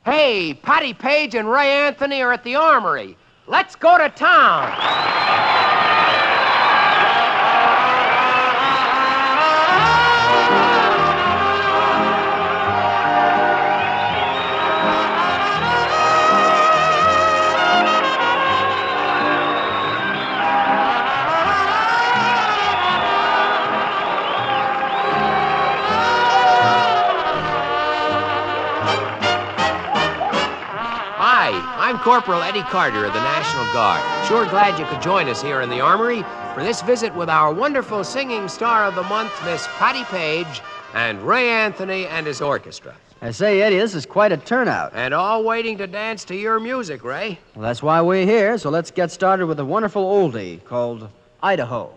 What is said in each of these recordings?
Hey, Patty Page and Ray Anthony are at the Armory. Let's go to town. I'm Corporal Eddie Carter of the National Guard. Sure glad you could join us here in the Armory for this visit with our wonderful singing star of the month, Miss Patty Page, and Ray Anthony and his orchestra. I say, Eddie, this is quite a turnout. And all waiting to dance to your music, Ray. Well, that's why we're here, so let's get started with a wonderful oldie called Idaho.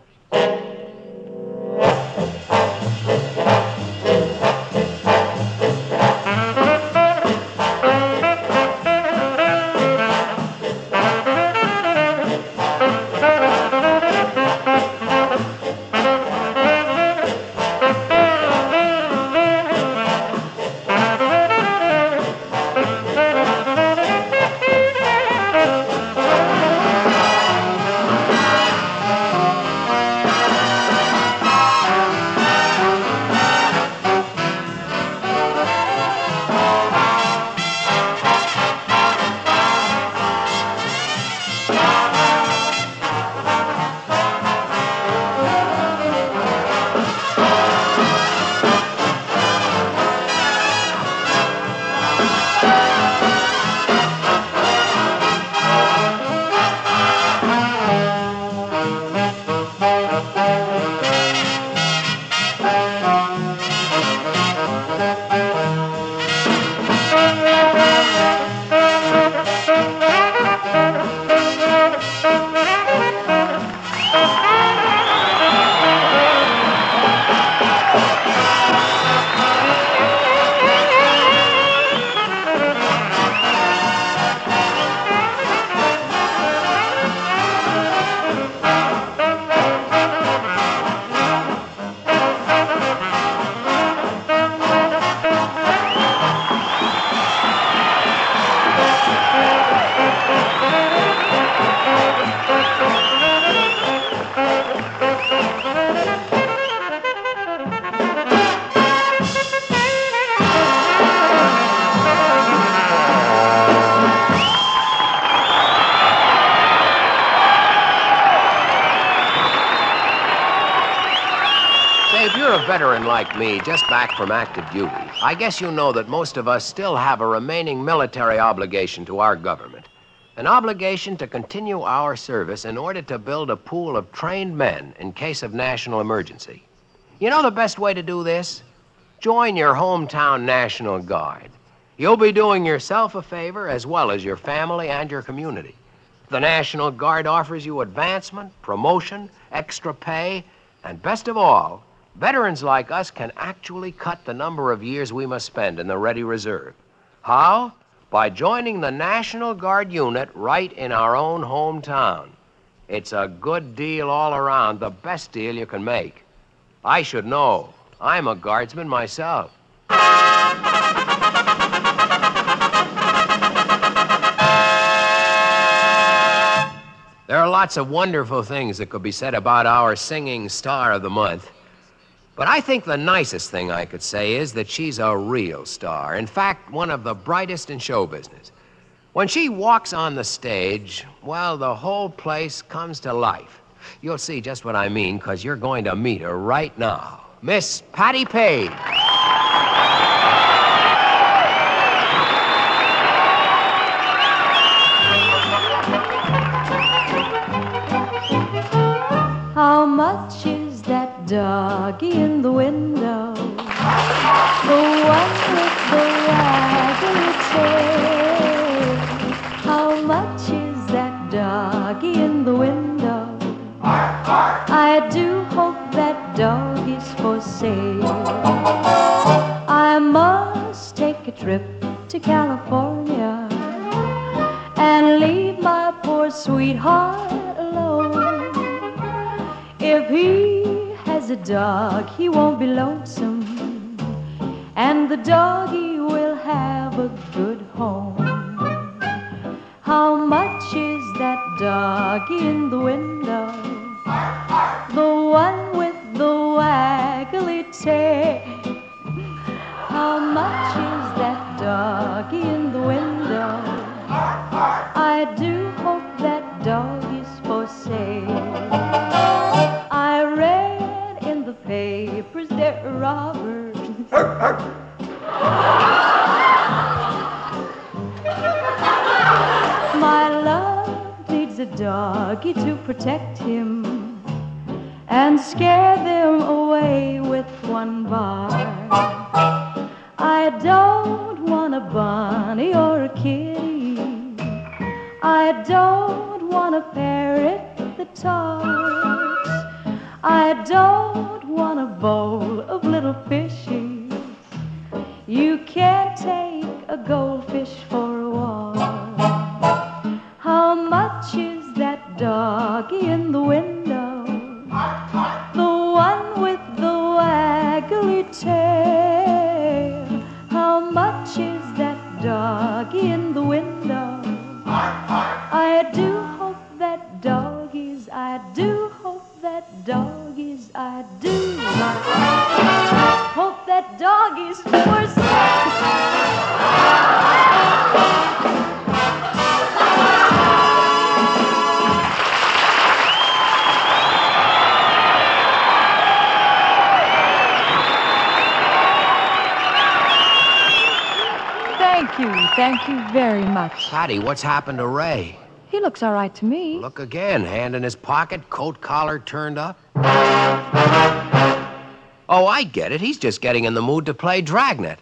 If you're a veteran like me, just back from active duty, I guess you know that most of us still have a remaining military obligation to our government. An obligation to continue our service in order to build a pool of trained men in case of national emergency. You know the best way to do this? Join your hometown National Guard. You'll be doing yourself a favor as well as your family and your community. The National Guard offers you advancement, promotion, extra pay, and best of all, veterans like us can actually cut the number of years we must spend in the Ready Reserve. How? By joining the National Guard unit right in our own hometown. It's a good deal all around, the best deal you can make. I should know. I'm a guardsman myself. There are lots of wonderful things that could be said about our singing star of the month. But I think the nicest thing I could say is that she's a real star. In fact, one of the brightest in show business. When she walks on the stage, well, the whole place comes to life. You'll see just what I mean, because you're going to meet her right now. Miss Patty Page. How much is that doggy in the window? The one with the raggedy tail. How much is that doggy in the window? I do hope that dog is for sale. I must take a trip to California and leave my poor sweetheart alone. If he has a dog, he won't be lonesome, and the doggy will have a good home. home. How much is that doggy in the window? The one with the waggly tail. How much is that doggy in the window? I do hope that dog is for sale. I read in the papers there are robbers. My love needs a doggy to protect him and scare them away with one bark. I don't want a bunny or a kitty. I don't want a parrot that talks. I don't want a bowl of little fishies. You can't take a goldfish for a walk. How much is that doggy in the window? The one with the waggly tail. How much is that doggy in the window? I do hope that doggies, I do hope that doggies, I do hope that doggies for Thank you very much. Patty, what's happened to Ray? He looks all right to me. Look again, hand in his pocket, coat collar turned up. Oh, I get it. He's just getting in the mood to play Dragnet.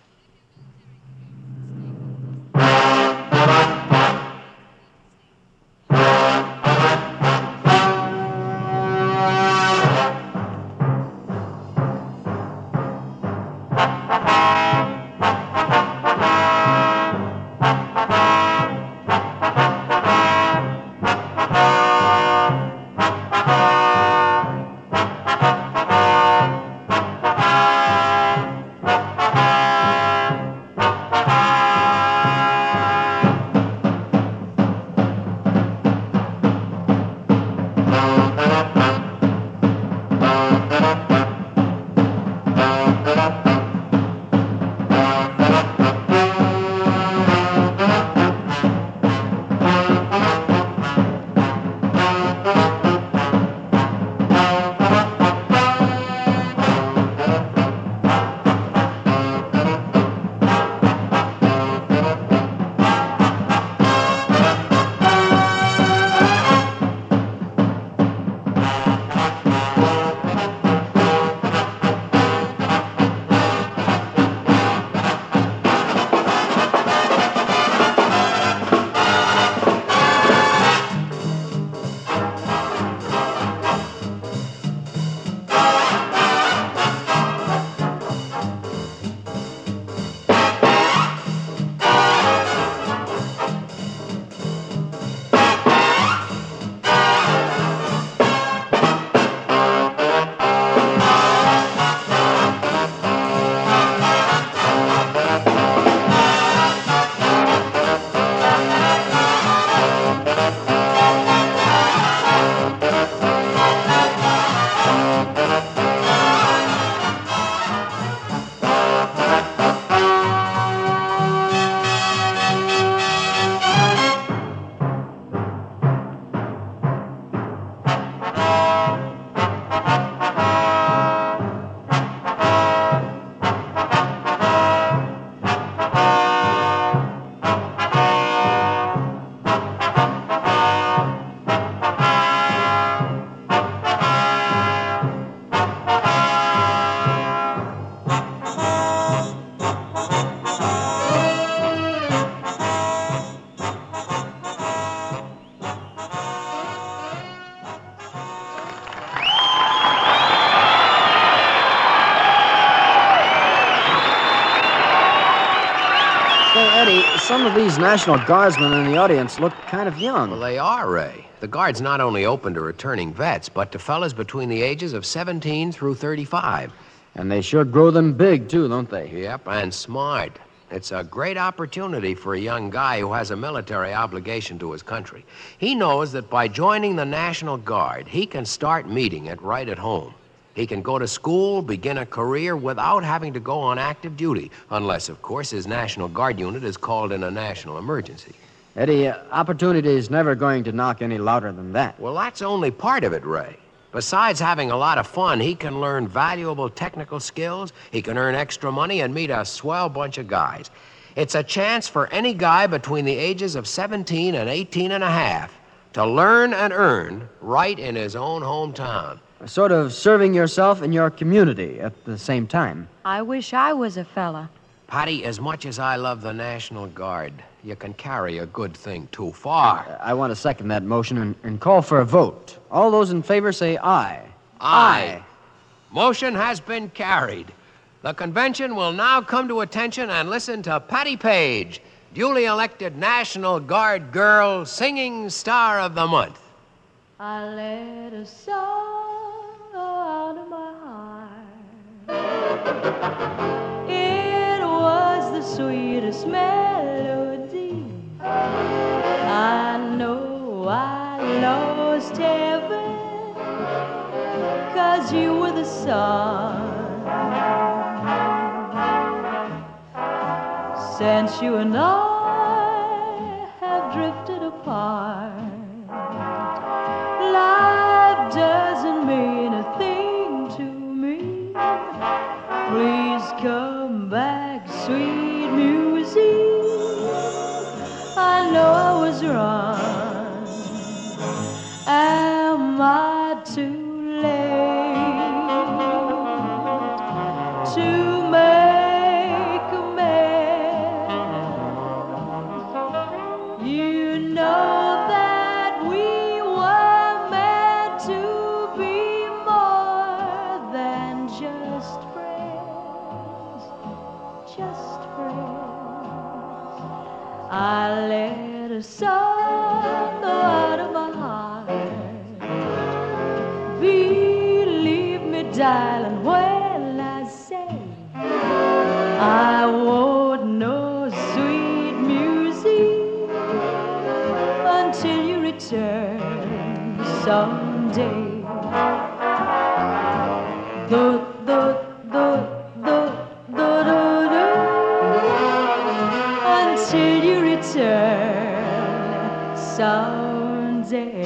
Eddie, some of these National Guardsmen in the audience look kind of young. Well, they are, Ray. The Guard's not only open to returning vets, but to fellas between the ages of 17 through 35. And they sure grow them big, too, don't they? Yep, and smart. It's a great opportunity for a young guy who has a military obligation to his country. He knows that by joining the National Guard, he can start meeting it right at home. He can go to school, begin a career without having to go on active duty, unless, of course, his National Guard unit is called in a national emergency. Eddie, opportunity is never going to knock any louder than that. Well, that's only part of it, Ray. Besides having a lot of fun, he can learn valuable technical skills, he can earn extra money, and meet a swell bunch of guys. It's a chance for any guy between the ages of 17 and 18 and a half to learn and earn right in his own hometown. Sort of serving yourself and your community at the same time. I wish I was a fella. Patty, as much as I love the National Guard, you can carry a good thing too far. I want to second that motion and call for a vote. All those in favor say aye. Aye. Motion has been carried. The convention will now come to attention and listen to Patty Page, duly elected National Guard Girl Singing Star of the Month. I let a song out of my heart. It was the sweetest melody. I know I lost heaven, 'cause you were the sun. Since you and I have drifted apart, life doesn't mean a thing to me. Please come back, sweet music. I know I was wrong. Am I too late to make amends? You know that we were meant to be more than just friends, just friends. I let a song go out of my heart. Believe me, darling, when I say I won't know sweet music until you return someday. Until you return someday.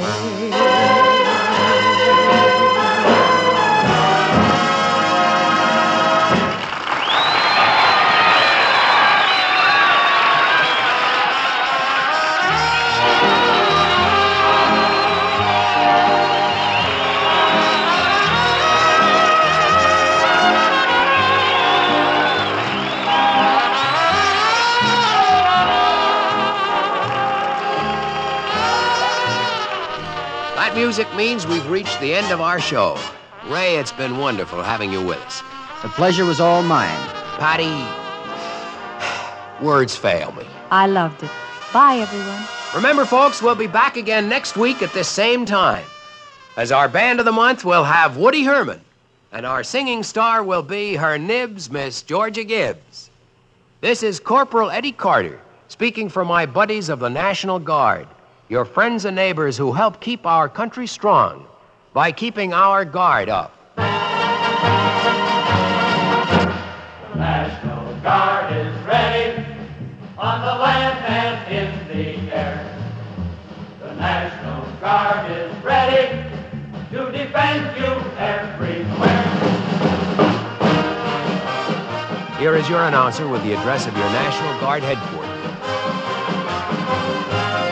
That music means we've reached the end of our show. Ray, it's been wonderful having you with us. The pleasure was all mine. Patty, words fail me. I loved it. Bye, everyone. Remember, folks, we'll be back again next week at this same time. As our band of the month, we'll have Woody Herman, and our singing star will be her nibs, Miss Georgia Gibbs. This is Corporal Eddie Carter, speaking for my buddies of the National Guard, your friends and neighbors who help keep our country strong by keeping our guard up. The National Guard is ready on the land and in the air. The National Guard is ready to defend you everywhere. Here is your announcer with the address of your National Guard headquarters.